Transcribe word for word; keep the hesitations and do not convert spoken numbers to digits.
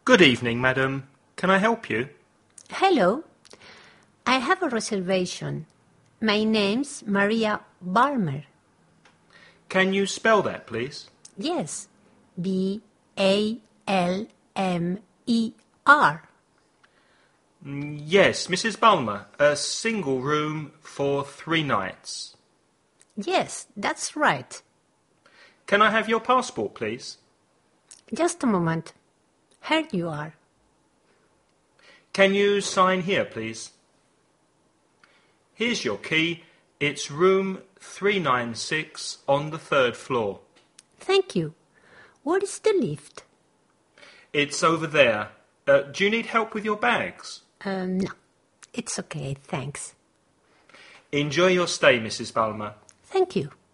Good evening, madam. Can I help you? Hello. I have a reservation. My name's Maria Balmer. Can you spell that, please? Yes. B A L M E R. Yes, Missus Bulmer. A single room for three nights. Yes, that's right. Can I have your passport, please? Just a moment. Here you are. Can you sign here, please? Here's your key. It's room three ninety-six on the third floor. Thank you. What is the lift? It's over there. Uh, do you need help with your bags? Um, no. It's okay, thanks. Enjoy your stay, Missus Bulmer. Thank you.